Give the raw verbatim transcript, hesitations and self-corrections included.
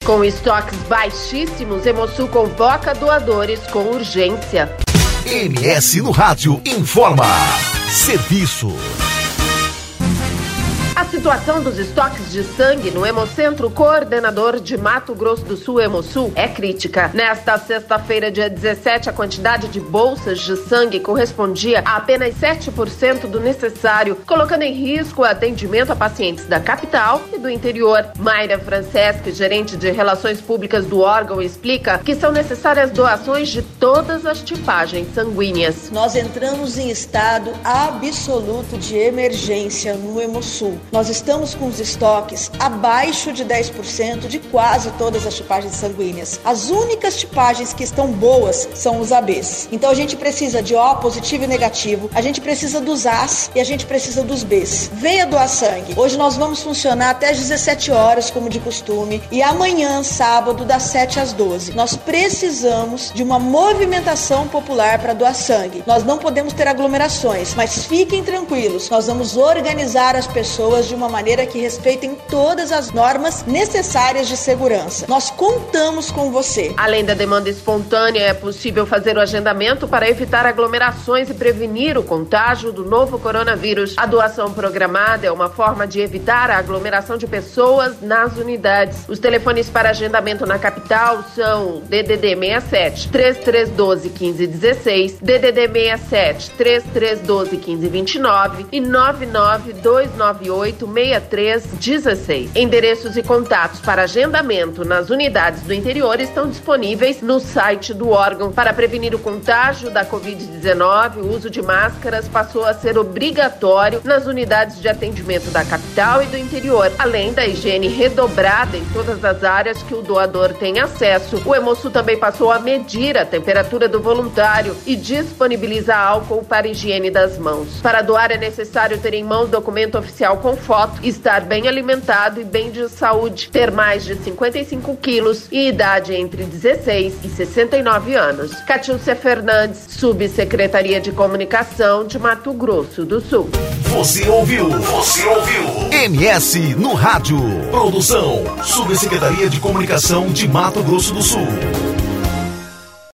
Com estoques baixíssimos, Hemosul convoca doadores com urgência. M S no Rádio informa. Serviço. A situação dos estoques de sangue no Hemocentro Coordenador de Mato Grosso do Sul, Hemosul, é crítica. Nesta sexta-feira, dia dezessete, a quantidade de bolsas de sangue correspondia a apenas sete por cento do necessário, colocando em risco o atendimento a pacientes da capital e do interior. Mayra Franceschi, gerente de Relações Públicas do órgão, explica que são necessárias doações de todas as tipagens sanguíneas. Nós entramos em estado absoluto de emergência no Hemosul. Nós estamos com os estoques abaixo de dez por cento de quase todas as tipagens sanguíneas. As únicas tipagens que estão boas são os A Bs. Então a gente precisa de O positivo e negativo, a gente precisa dos As e a gente precisa dos Bs. Venha doar sangue. Hoje nós vamos funcionar até às dezessete horas, como de costume, e amanhã, sábado, das sete às doze. Nós precisamos de uma movimentação popular para doar sangue. Nós não podemos ter aglomerações, mas fiquem tranquilos, nós vamos organizar as pessoas de uma maneira que respeitem todas as normas necessárias de segurança. Nós contamos com você. Além da demanda espontânea, é possível fazer o agendamento para evitar aglomerações e prevenir o contágio do novo coronavírus. A doação programada é uma forma de evitar a aglomeração de pessoas nas unidades. Os telefones para agendamento na capital são D D D sessenta e sete, três três um dois, um cinco um seis, D D D sessenta e sete, três três um dois, um cinco dois nove e nove nove dois nove oito, seis três um seis. Endereços e contatos para agendamento nas unidades do interior estão disponíveis no site do órgão. Para prevenir o contágio da covid dezenove, o uso de máscaras passou a ser obrigatório nas unidades de atendimento da capital e do interior, além da higiene redobrada em todas as áreas que o doador tem acesso. O Hemosul também passou a medir a temperatura do voluntário e disponibiliza álcool para higiene das mãos. Para doar é necessário ter em mãos documento oficial com foto, estar bem alimentado e bem de saúde, ter mais de cinquenta e cinco quilos e idade entre dezesseis e sessenta e nove anos. Catiúcia Fernandes, Subsecretaria de Comunicação de Mato Grosso do Sul. Você ouviu? Você ouviu? M S no Rádio. Produção, Subsecretaria de Comunicação de Mato Grosso do Sul.